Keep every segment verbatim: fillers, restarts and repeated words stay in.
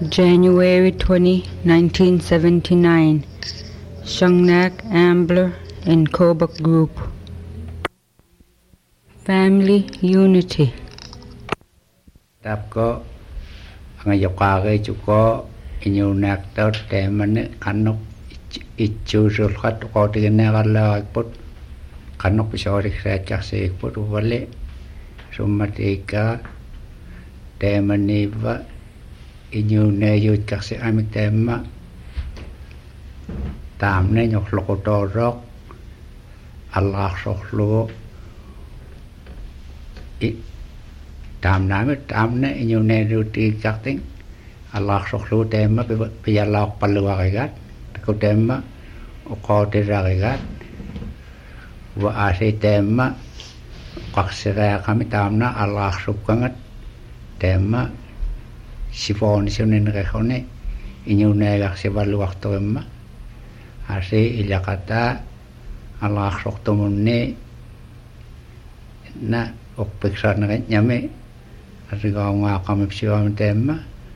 January twentieth, nineteen seventy-nine. Shungnak Ambler and Kobuk Group. Family Unity. Tap ko ang yokage chuko inyo naktot teman kanok ichusul khat ko tignagala put kanok pisori krecak se put wale sumatika teman niva inyo ne yut kasi amik tema tam ne nyok lokotorok Allah sohlo i tam name tam ne inyo ne ruti kakting Allah sohlo tema piyalak paluwakigat ko tema o ko tirakigat wa ase tema kaksira kami tam na Allah subkangat tema sifon sinin rekone inyo ne gaksi baluwak to emma ase ilakata Allah soktomunne na okpeksa na nyame ariga nga kami psiwam tema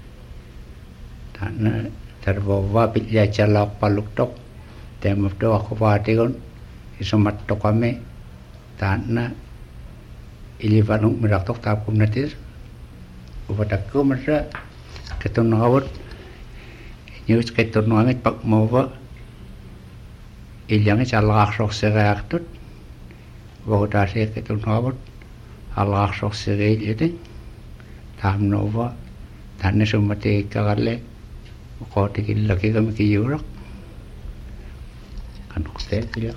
tana terbawa pilya chala paluktok tema to ako patigon isumat to kami tana ilivanung miraktok tapum natir upatakku masa ketunawat news ketunawat pak mawa ilyang chala sok seraktut wauda se ketunawat Allah sok serai itu tam nova tanne sumate kagalle ko tikil laki kami kiyurak kanok se pilya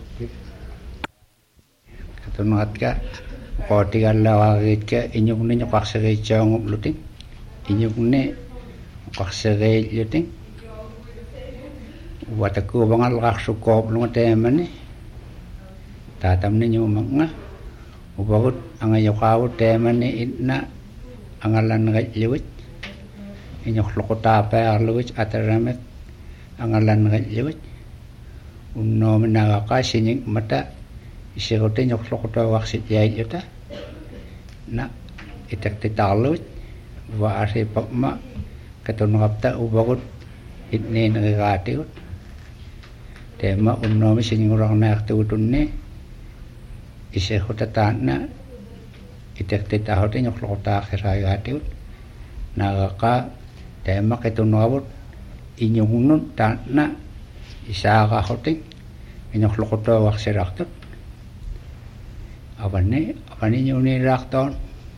ketunawat ka ko tikal lawagit ka inyong ne nyok serai chang luting inyong ne pakserai luting wataku bangal raksukop lunga temane tatam ne nyumanga ubagut angayokaw temane inna angalan ngajliwit inyok lokota pa arluwit ataramet angalan ngajliwit unno menagaka sining mata isigote nyok lokota waksit yai yuta na itak titalwit wa ase pakma ketunapta ubagut itne ngatiut tema unno sining urang nak tutunne ise hota tanna itak titahote nyok lokota khirayatiut nagaka tema ketunawut inyungun tanna isaka hoting nyok lokota waksiraktot abane abane nyuni rakton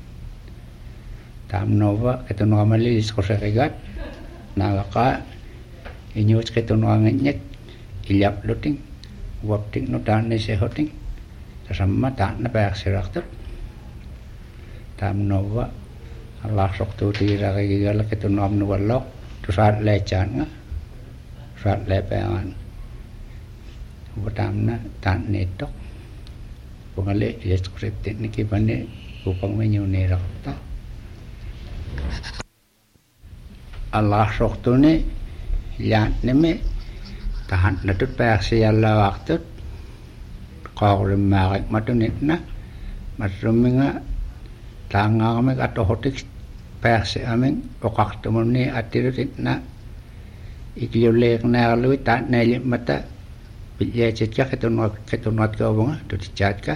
tam nova ketunamali iskoserigat nagaka inyut ketunanganyek ilyap luting wapting no tanne se hoting sama tanna waksiraktot tam nova Allah soktu tira kigala ketunam no wallo tu saat lechan nga saat lepangan utamna tanne tok pungale descript niki bane upang menyune rakta Allah soktu ne yan neme tahan natut paksi Allah waktu kau marik matunit na matruminga tanga kami kato hotik perse amin okak tumuni atirutit na ikiulek na luit ta neli mata pilya chitka ketunot ketunot ka bunga tu chat ka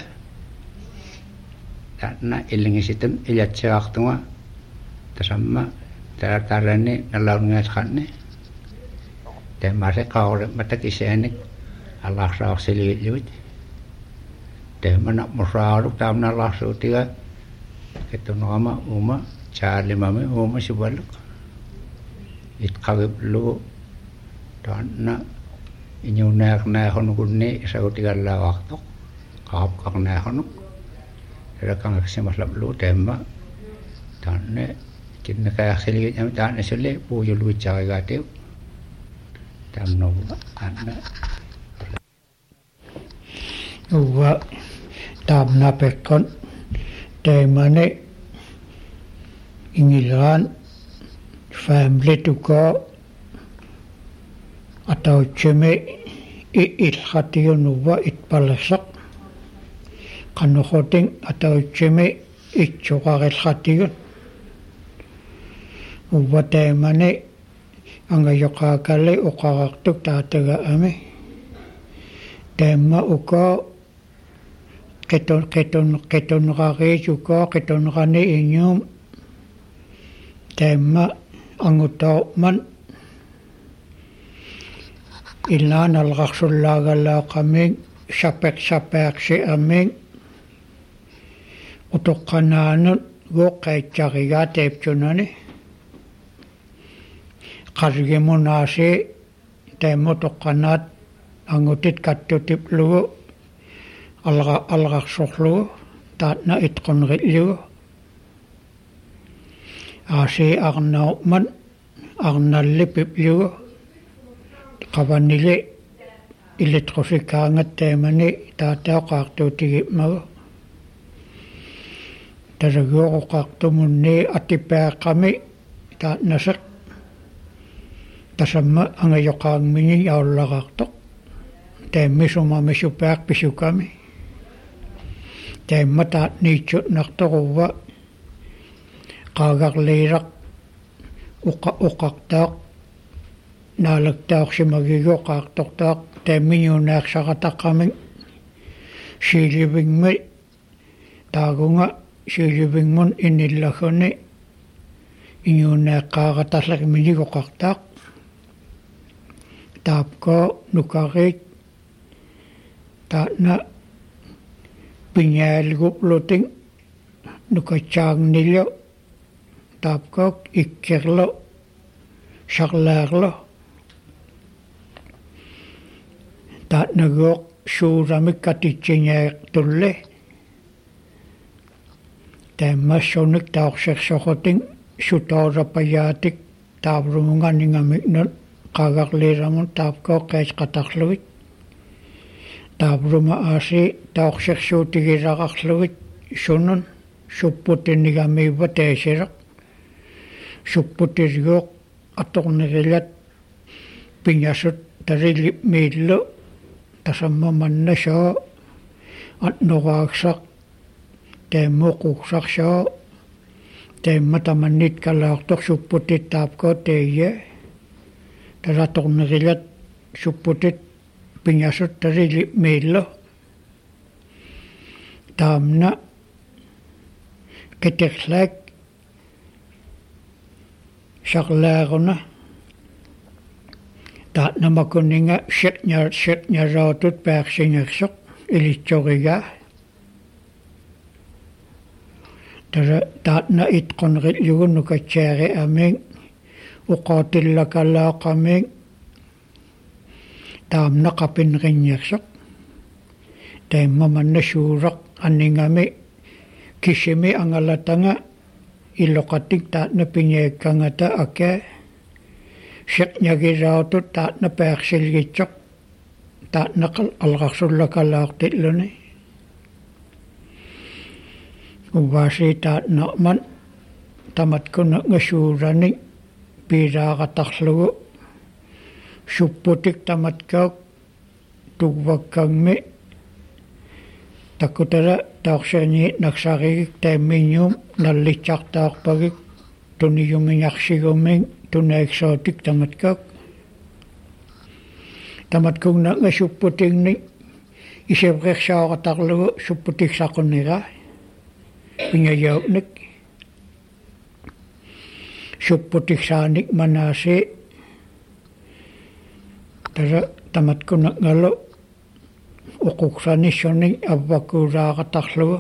na ilingi sitem ilat chak tunga tasama taratarane nalaun ngas khanne te mare kau mata kisenik Allah sa seli luit te mana musalu tamna Allah sutiga ketunama uma charli mame uma sibaluk it kagib lu tanna inyunak na honu gunne sauti galla waktu kap kak na honu rekang semas lu tema tanne kinna kaya seli am tanne sele pu yulu chaga te tamno tanna uwa tamna pekon temane ingilan family to go atau ceme il khatiyon wa it palasak kanu hoting atau ceme it chokar khatiyon wa temane angayoqaakalle uqarartuk taataga ami taamma uka qeton qeton qetonrariisuka qetonrani iñuum taamma angutaorman ilnaanalqarsullaagalaaqaming sapeq sapeaqsi aming utoqqanaanut guoqqaitsaqigaa taiptunani qargimunaasi taammu toqqanaat angutit kattutiplugu alqa alqarsorlugu taatna itqunrillugu aasi arnaorman arnallipiplugu qavanili ilitqusikaangat taamani taataoqaartuutigipmagu tasaguoqoqartumunni atipaaqami taatnaseq tasamma angayoqaangmini aullaqartoq taammisumamisupaaq pisukami taamma taatniitsutnartoquvva qaagarliiraq uqa uqartaaq naalaktaorsimagiguoqaartortaaq taammiñuunaarsaqataqamik siilivingmi taagunga siilivingmun inillaguni iñuunaaqqaaqatarlakminigoqartaaq taapko nukariit taatna piñaalgupluting nukatsaarnillo taapkook ikkerlo sarlaarlo taatnaguoq suuramik katitsiñaaqtulle taammassunik taorsersoquting sutaulapayaatik taavrumunganingamiknut qaagarliiramun taapkook qaisqatarlugit taavruma aasi taorsersuutigilaqarlugit sunun supputinigammiiva taasiraq supputiluoq atornerilat piñasut tarilipmiillu tasamma mannasoo atnoraaqsaq taammuquqsarsaa taamma tamannit kalaartoq supputit taapkoo teeyya taratornerilat supputit piñasut tarilipmiillu taamna keterlaak sarlaaruna taatnamakuninga siqñar siqñaraatut paaqsingersoq ilitsorigaa tara taatna itqunrillugu nukatsaari aming uqaatillakalaaqaming taamna qapinringersoq taamma manna suuraq anningami kisimi angalatanga iloqatik taatna piñaakkangata aka siqñagiraatut taatna paaqsilgitsoq taatna alqarsullakalaaqtilluni uvaasi taatna'man tamatkuna ngasuurani piiraaqatarlugu supputik tamatkauk tugvakkangmi takutara taorsani naksarigik taammiñuum nallitsartaarpagik tuniyumingarsiguming tunaiksotik tamatkak tamatkungna ngasupputingni isevrersaaqatarlugu supputiksaquniga pingayaupnik supputiksaanik manaasi tara tamatkuna ngalo uquqsanissuning avvakuuraaqatarlugu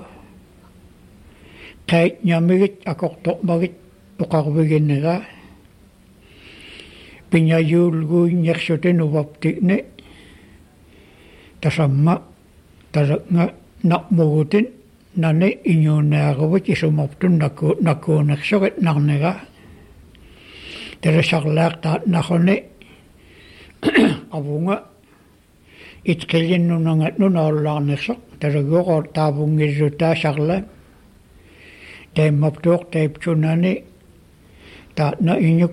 qaitñamigit akortormagit uqarviginniga piñayuulguiñersutin uvaptikni tasamma taraknga naqmugutin nani iñuunaarugut isumaptun naku nakuunersurit narniga terasarlaaq taatnaruni avunga itqillinnunangat nunaullarnersoq talaguoqor taavungillutaa sarla taimmaptuoq taiptunani taatna iñuk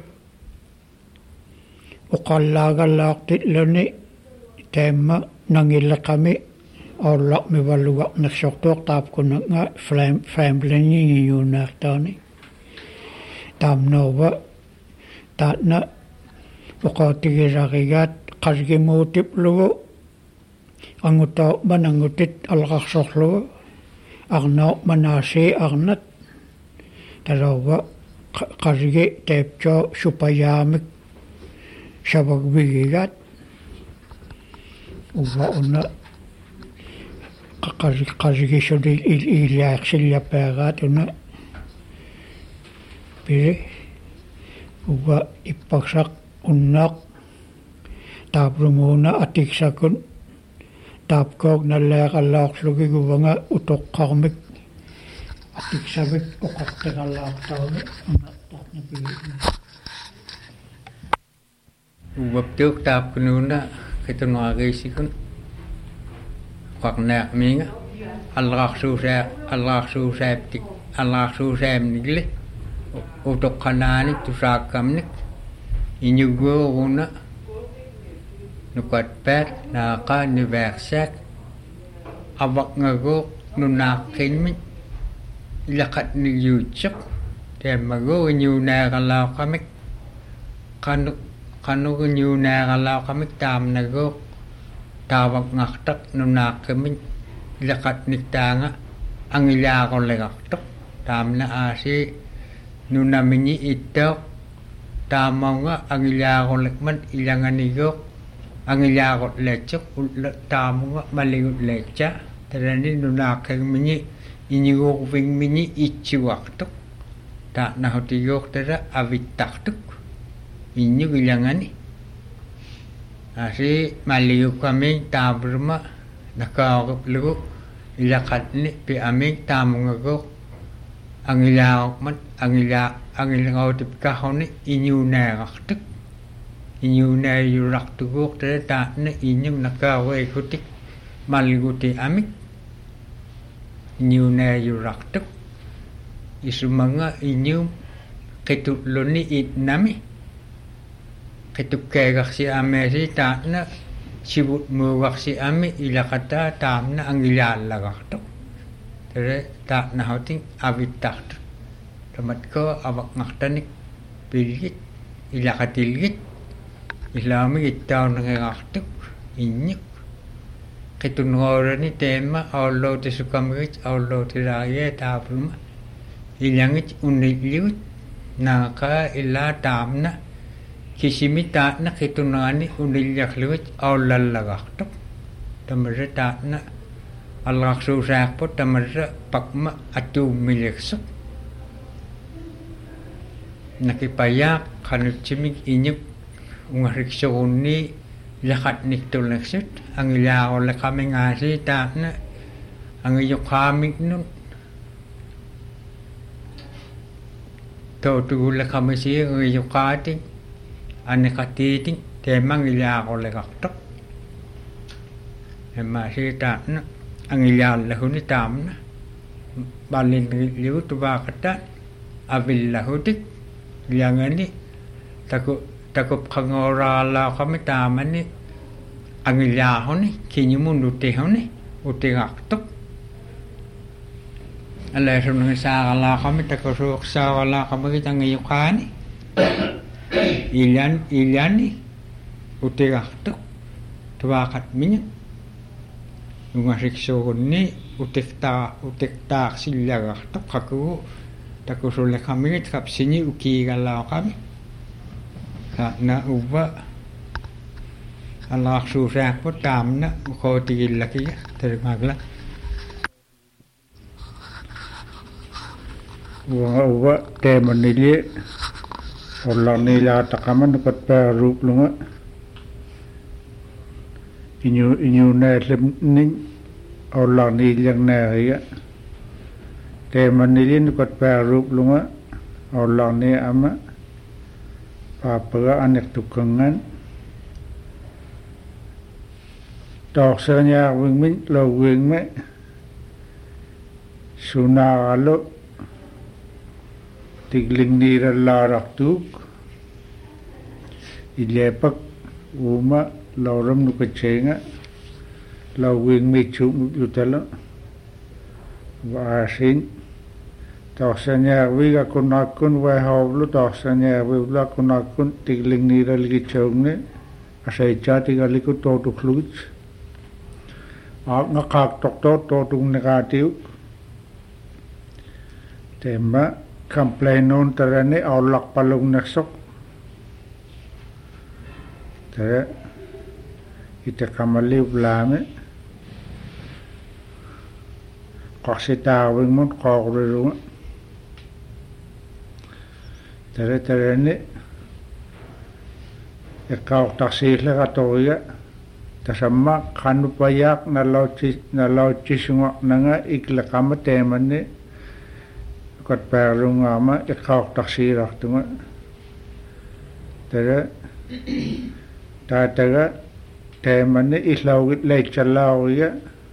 uqallaagalaaqtilluni taimma nangilleqami aullarmivallugarnersortuoq taapkunanga family-ngiñuunaartaani taamnauva taatna uqaatigisarigaat qasigimuutiplugu angutaa manangutit alqarsorlugu arnaa manaasi arnat talauga qasigi teepcho supayaamik shabagbigigaat uva una qasigi qasigisuli iliaqsillapeagaat una pili uva ippaqsaq unnaaq taaplumuuna atiksakun taapkoog nalleeqallaaqlugiguvanga utoqqarmik atiksavik uqartiqallaaqtaumi una taaqnapigi uwaptuq taapkunuuna kitunuagiisikun qaqnaaqmiinga allarsuusaa allarsuusaaptik allarsuusaamnikli utoqqanaanik tusaakkamnik iñuguuguna nuqatpaat naaqa nivaarsaak avaqngaguuq nunaaqqinmik ilaqatniyuutseq taammaguuq iñuunaaaqalaaqamik qanu qanugu iñuunaaaqalaaqamik taamnaguuq taavaqngartaq nunaaqqimik ilaqatnik taanga angilaaqorleqartoq taamna aasi nunamini ittooq taamaunga angilaaqorleqman ilanganiguuq angilaaqorleetseq taamunga maligutleetsa tarani nunaaqqimini iñiguuqvingmini itsuartoq taanahutiguuq tara avittartuk iññug ilangani asi maligukkaming taavluma nakaaquplugu ilaqatni piaming taamungaguuq angilaaqman angila angilaqautipkahoni iñuunaaqartuk iñuunaayurartuguuq tara taanna iññug nakaaweikutik malguti amik iñuunaayurartuk isumanga iñuum qitulluni itnami qitukkeegarsi ameesi taanna sivut muugarsi ami ilaqataa taamna angilaallaqartuq tere taannahutin avittartut tamatko avaqngartanik pilgit ilaqatilgit ilaamig ittaunangeqartuk inñuk qitunroorani teemma aulloutisukamigit aulloutilaariye taapuluma ilangit unilligut naaqaa illaa taamna kisimi taanna qitunraani unillarlugut aullallaqartuq tamarra taanna allarsuusaarput tamarra pakma atuummilirsuq nakipayaaq qanutsimik iñuk ungarriksorunni laqatniktullersut angilaaqorleqamingaasi taanna angiyuqaamiknun tootugullaqamisi angiyuqaatik anniqatiitik teemangilaaqorleqartoq emmaasi taanna angilaallahuni taamna ballinrilugu tuvaaqataan avillahutik ilangani taku takup qangooraallaaqami taamani angilaahuni kiñumun utihuni utiqartuq alaasunungi saaqalaaqami takusuuqsaaqalaaqamigit angiyuqaani ilan ilani utiqartuq tuvaaqatmiña ungarriksuurunni utiktaa utiktaarsillaqartuq qakugu takusulleqamigit qapsini ukiigalaaqami na uva allarsuusaarput taamna uqootigillakiga tarimagla uva teemanili ollarniilaataqama nukatpaaruuplunga inyu inyuunaallamning ollarniillarnaariga teemanili nukatpaaruuplunga ollarni ama paapaga anertukkangan toorsaaniarvingmin lauguingme sunaaralu tiglingniirallaarartuuk ilepak uuma lauram nukatsenga lauguingmiksuuk yutala waasin Taxanyarviga kunakun waihavlu taxanyarvivla kunakun tiglingniiralgitsaungne asaichaatigalikut tootuklugit ngaqaaqtortoot tootunneqaatiuk temma complainoon tarani aullaqpalugnersoq tara iteqamaliuvlaame qarsitaarvingmut qaaqulilunga tara tarani eqqaortarsiilleqatoriga tasamma qanupayaaq nalautsi nalautsisungoqnanga ikleqama teemanni qatpaarlungaama eqqaortarsiilartunga tara taataga teemanni illaugit leitsallauriga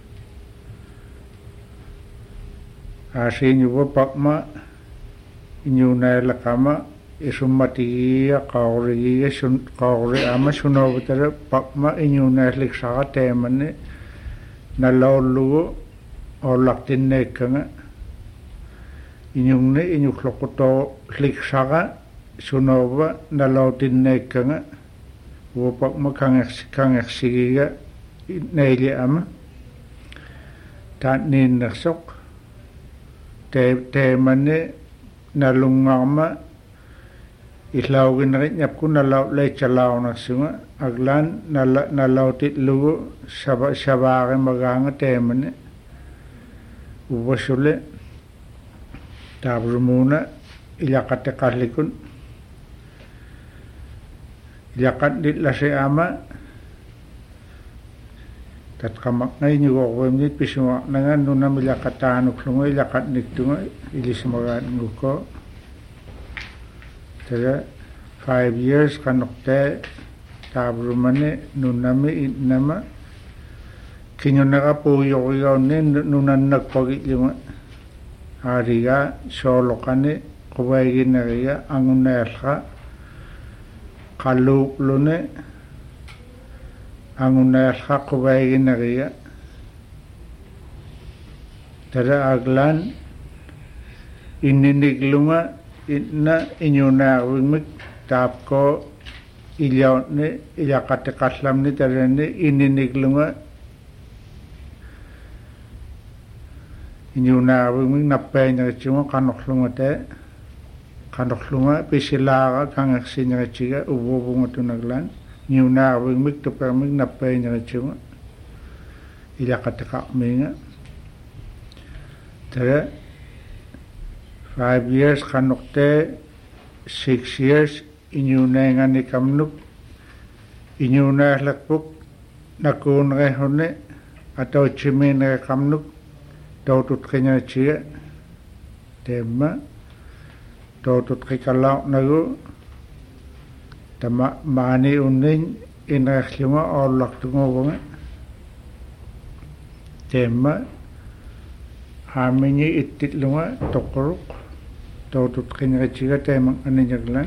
aasiiñuva paqma iñuunailaqama isummatigiga qaurigiga sun qauri ama sunoovutara paqma iñuunaalliksaqa teemanni nalaullugu ollaqtinneekkanga iñunni iñuqloqutoo liksaqa sunoova nalautinneekkanga uva paqma kangersi kangersigiga neili ama taanniinnersoq te teemanni nalungaarma illauginnerit napku nalau leitsalaunersunga aglaan nala nalautitlugu sava savaarimmagaanga teemanni uvasule taavrumuuna ilaqateqallikun ilaqatlitlasi ama tatqamaqnaiñugoqvimnit pisuaqnanga nunam ilaqataanuklunga ilaqatniktunga ilismagaatngukko tara five years qanortee taavrumani nunami innama kiñuneqapuuyoqigaunni nunannakpagitllunga aariga sooloqani quvaiginneriga angunealqa qalluuqluni angunealqa quvaiginneriga tara aglaan inniniglunga inna iñunaarvimik taapko ilyautni ilaqateqallamni tarani inniniglunga iñunaarvimik nappaineritsunga qanorlunga tee qanorlunga pisilaaqa kangersineritsiga uvuvungatunaglaan iñunaarvimik tupermik nappaineritsunga ilaqateqarmiinga tara five years qanortee six years iñunaingani kamnuk iñunaarlaqpuk nakuunerihunni atautsimiineri kamnuk tootutqineritsiga teemma tootutqikalauqnagu tama maani unnin inererlunga oollartunguvunga teemma haamiñi ittitlunga toqquruq tootutqineritsiga teeman aniñaglan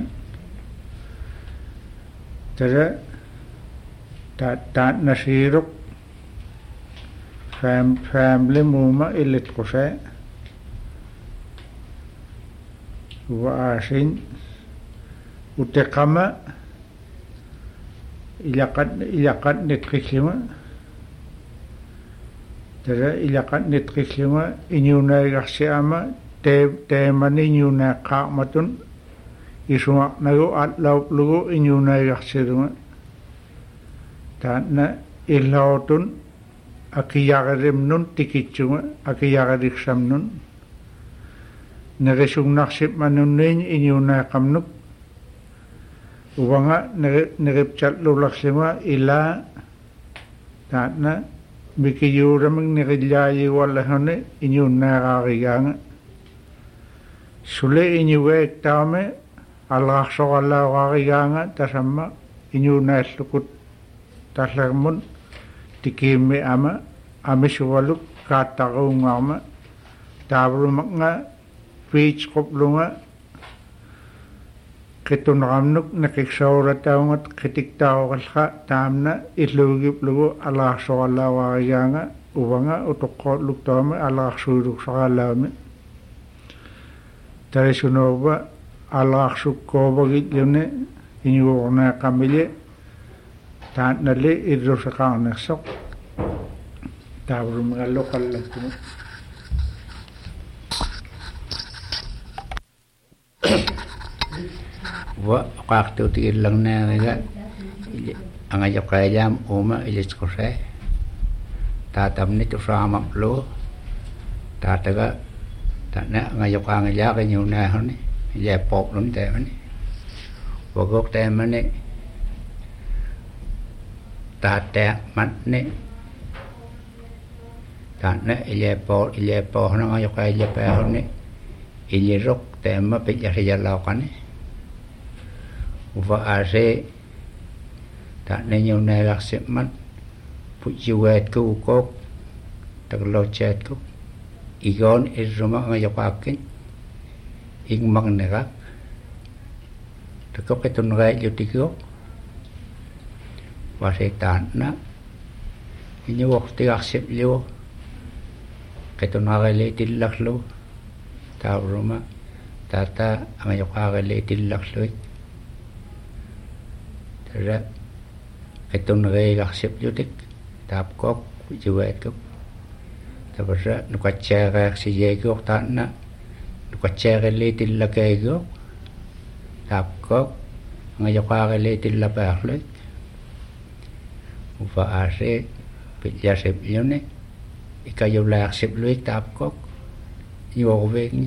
tara taat taatnasiiruq fam family muuma illitqusee uva aasin uteqama ilaqat ilaqat nitqillunga tara ilaqat nitqillunga iñuunaigarsiama tee teemani iñuunaaqqaarmatun isuaqnagu atlauqlugu iñuunaigarsilunga taatna illautun akiyaqerimnun tikitsunga akiyaqeriksamnun nerisugnarsipmanunniin iñuunaiqamnuk uvanga neripchatlularlunga ilaa taatna mikiyuuramik nerillaayiguallahuni iñuunnaaqaarigaanga sule iñugeektaame alqarsoqallauqaarigaanga tasamma iñuunaallukut tallermun tikiimmi ama amisuvaluk kaattaquungaarma taavrumaknga piitsquplunga qituneramnuk neqiksauratauungat qitiktauqallqa taamna illuugiplugu alaqarsoqallauarigaanga uvanga utoqqootluktaami alaqarsuiluksaqallaami Tarisunova алаарсуккоовагиллуни иниуорнеэқамили таанналли иллусеқарнерсоқ тааврумгаллоқаллаттума wa qaartuutigillagnaagiga angajaqayaam uuma ilisquse taatamni tusaamaplu taataga tanna angajaqaangilaaqinjuunaahuni ileappoqlun taamani wagok taamani taatta matni tanna ileappo ileappohna angajaqayapaahuni ilirok taamma pijarijalauqani uva ase tanna nyunaalaqsipmat pujuwaatku ukok taglochatku igon irruma ngajaqaakkin ingmagnerak takoketungai lutikok wase tanna inyuwaqtigarsiplu ketunagale tillaklu tauruma tata ngajaqaagale tillaklu ra ketunagaigarsiplutik tapkok pujuwaatku tabara nukatsaagaak sijeegok tanna nukatsaagalle tillakaigok tapkok ngajaqaagalle tillapaarlut ufa ase pilyasiplyune ikayulaarsipluik tapkok yuorveegni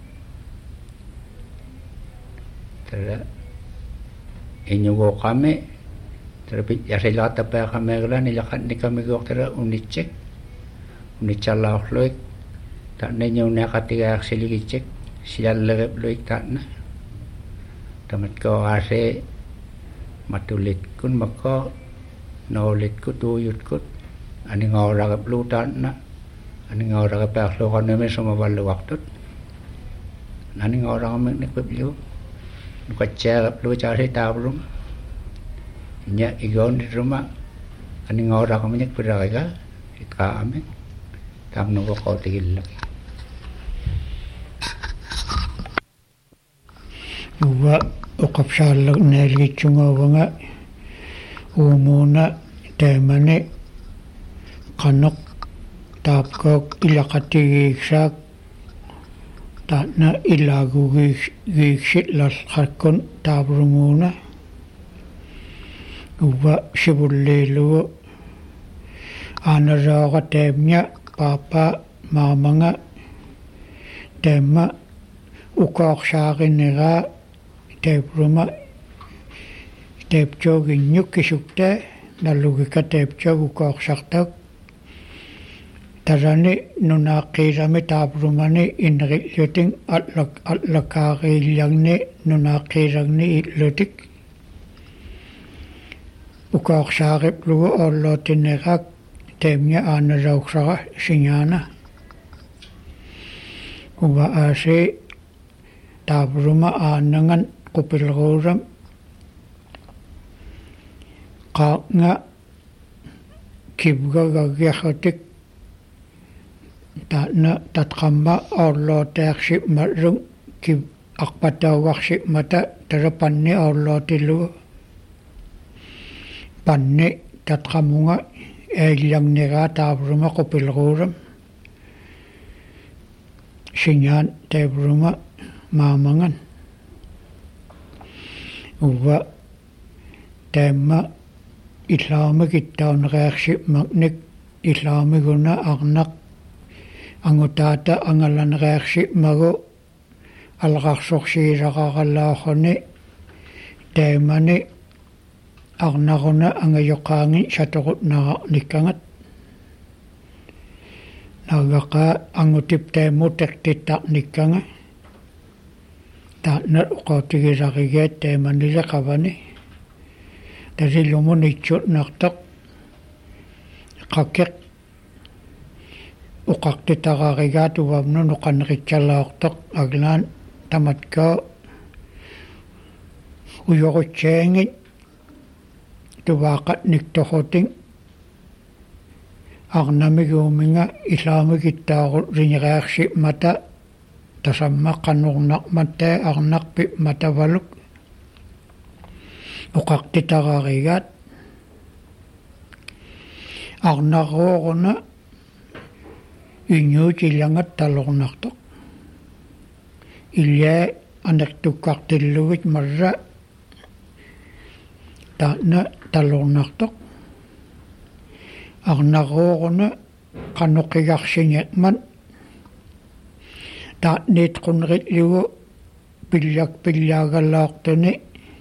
tara inyugoqame tara pilyasilaatapaaqameeglan ilaqannikamigok tara unitsek unitsallaorluik tanna nyuneaqatigaarsiligitsek siallerepluik tanna tamatko ase matulitkun makko noolitkut uujutkut aningaoraqaplu tanna aningaoraqapaarluuqarname sumavalluaqtut aningaoraqameknikpiplu nukatsaaqaplu caasi taavrum nya igonirruma aningaoraqamekpiraqiga itqaame tamnuqoqotigillaki uwa uqapsaallernaaligittsungoovanga uumuuna taamani qanoq taapkook ilaqatigiiksaak taana ilaagugiiksillarqakkun taavrumuuna uwa sivulliilugu aanaraaqa taamnya paapa maamanga taamma ukaaqsaaqinneraa taavruma taapjooginnyukkisukta nallugika taapjoog ukaaqsartak tarani nunaaqiirami taavrumani innerillutin allak allakaariillarni nunaaqiirarni illutik ukaaqsaariplugu ollootinnerak taamnya aanalauqsara singaana uva aase taavruma aanangan qupilruuram qaaqnga kibgagagiarrutik taana tatqamma orlootaarsimarrung kib aqpataugarsimata tarapanni orlootillugu panni tatqamunga eillarniraa taavruma qupilruuram singaan taavruma maamangan uva taamma islaamigittauneriarsimagnik islaamiguna arnaq angutaata angalaneriarsimagu alqarsorsiilaqaralaaqorni taamani arnaquna angayoqaangi satoqutnararnikkangat nagaqa angutip taamu teqtittarnikkanga taana uqautigisarigiat taamanilaqavani tasillumun itsutnartaq qaqqeq uqaqtitararigaat uvamnu nuqaneritsallaortaq aglaan tamatka uyorutsaangit tuvaaqatniktorrutin arnamiguuminga islaamigittaaru rineriarsimata tasamma qanurnaarmatta arnarpi matavaluk uqaqtitararigaat arnaruoruna innuutilangat talornartoq ilya anaqtukkartillugit marra taana talornartoq arnaruoruna qanuqigarsingiatman taanniit qunritlugu pillak pillaagalaaqtuni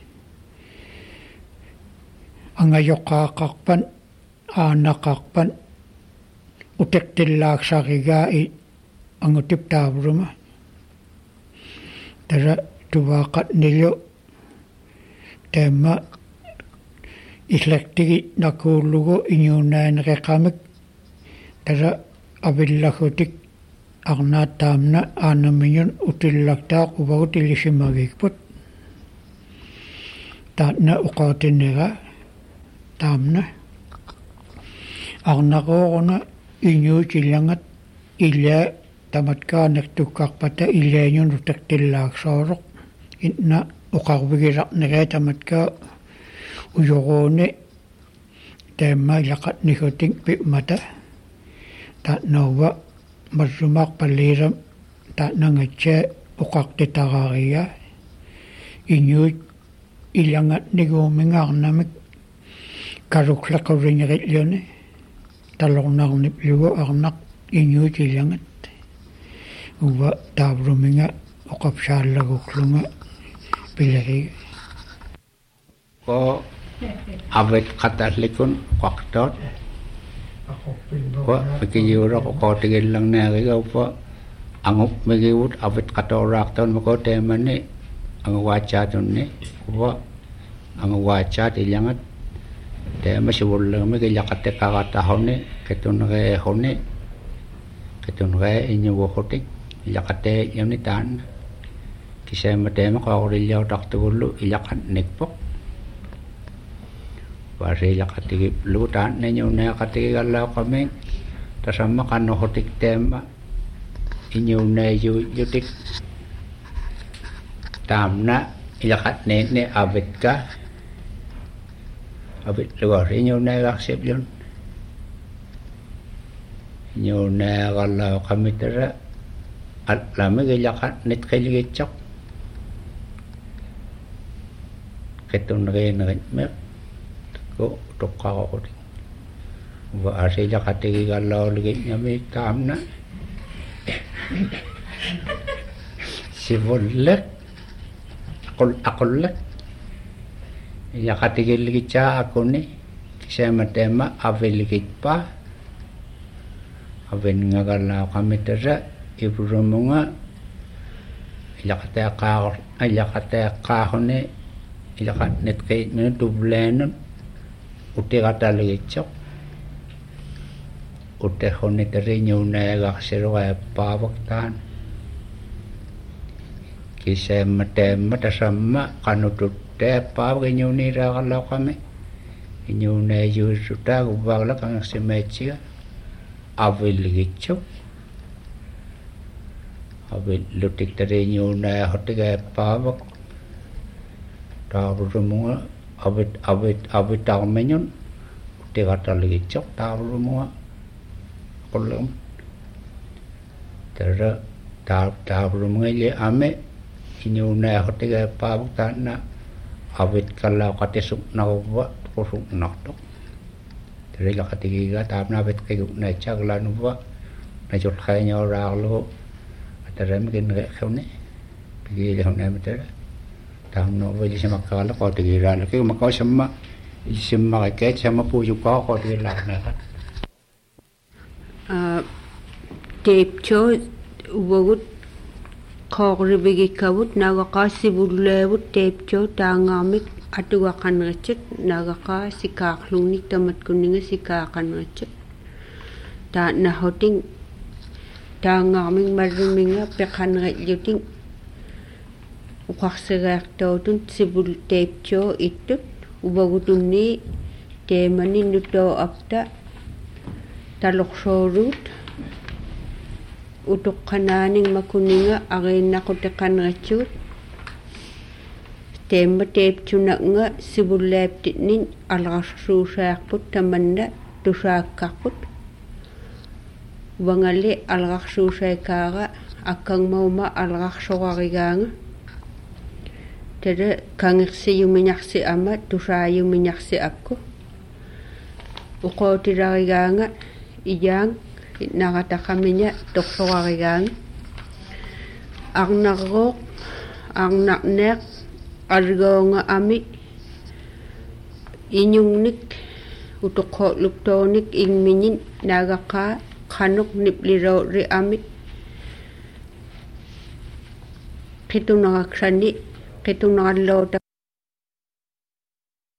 angayoqaaqarpan aanaqarpan uteqtillaaksarigaa i angutip taavuruma tara tuvaaqatnilu taamma islaktigi nakuullugu iñuunaaniqeqamik tara avillagutik arnaat taamna aanamiñun utillaktaaq uvagut ilisimagikput taatna uqaatinnera taamna arnaruoruna iñuutilangat ilya tamatkaanertukkarpata ilyaañun uteqtillaaksooruq inna uqarvigilaqneree tamatkaa uyoruuni taamma ilaqatnigutik pi'mata taatnauva marsumaaqpalliiram taatnangatsaa uqartitaraariga iñuut ilangatniguumingaarnamik karuqlaquriñeritliuni talornarniplugu arnaq iñuut ilangat uva taavruminga uqapsaallaguqlunga pilariga ko avet qatallikun qaqtot ko pikiyura ko tigillang naariga upa angup migiwut avet qatoraaqton mako teemani anguwaachatunni upa anguwaachaat ilangat teema sivullagmi kilaqatte qaqatahuni ketunree huni ketunree iñuguqutik ilaqatte yamni taanna kiseema teema qaqurillautartugullu ilaqatnikpoq wari ilaqatigi luutaanna iñuuneaqatigigallaoqami tasamma qannuqutik teema iñuuneeyuujutik taamna ilaqatniitni avitka avit luar iñuuneeqarsiplun iñuuneeqallaoqami tara allamig ilaqatnitqilgitsoq ketunriineritmeq ko tuqqaqoqutik uva asilaqatigigallaoligitñamik taamna sivullek aqul aqullek ilaqatigilgitsaa akuni kiseema teema avilgitpa avinngagallaoqami tara ipurumunga ilaqateeqqaaqor ilaqateeqqaahuni ilaqatnitqiitminu tuvleenun utiqataligitsoq utehuni tariñuuneeqarsiruqaappaavak taan kiseema teema tasamma qanututtaappaavak iñuuniiraaqallaoqami iñuuneeyuissutaaguvaagla kangersimeetsiga avilgitsoq avillutik tariñuuneehotigaappaavak taavrumunga avit avit avitarmiñun utiqataligitsoq taavrumunga qullam tara taab taavrumunga ili ame iñuuneehotigaappaavak taanna avitkallauqatisuknaruva qusuknartoq tarilaqatigiga taamna avitkiguneetsaglanuva najulqeeñoraarlugu ataramkinreqhuni pigiilihunaamitara taamno vilisimaqaqala qotigiraalakigu maqausamma isimmaqiket samma puujukkaa qotigiraarneqa teipcho uvagut qoqribigikavut nagaqaasivullaavut teipcho taangaamik atuaqanratsit nagaqaa sikaaqlugnik tamatkunninga sikaaqanratsit taannahuting taangaamik marruminga peqanratluting uqarsireaqtautun sivul teipcho ittut uvagutunni teemani nutoo apta taloqsoorut utuqqanaaning makuninga ariinnaqutiqaneritsigut teemma teeptunanga sivullaaptitnin alerarsuusaarput tamanna tusaakkarput wangalli alerarsuusaikaara akkangmauma alerarsorarigaanga tada kangirsiumiñarsi ama tusaayumiñarsi akku uqootilarigaanga iyaang narataqamiña torsorarigaanga arnarrooq arnarneeq algoonga ami iñungnik utuqqootluptoonik ingmiñin naagaqaa qanuq nipliroori amit qitunaraksani qitunaralloota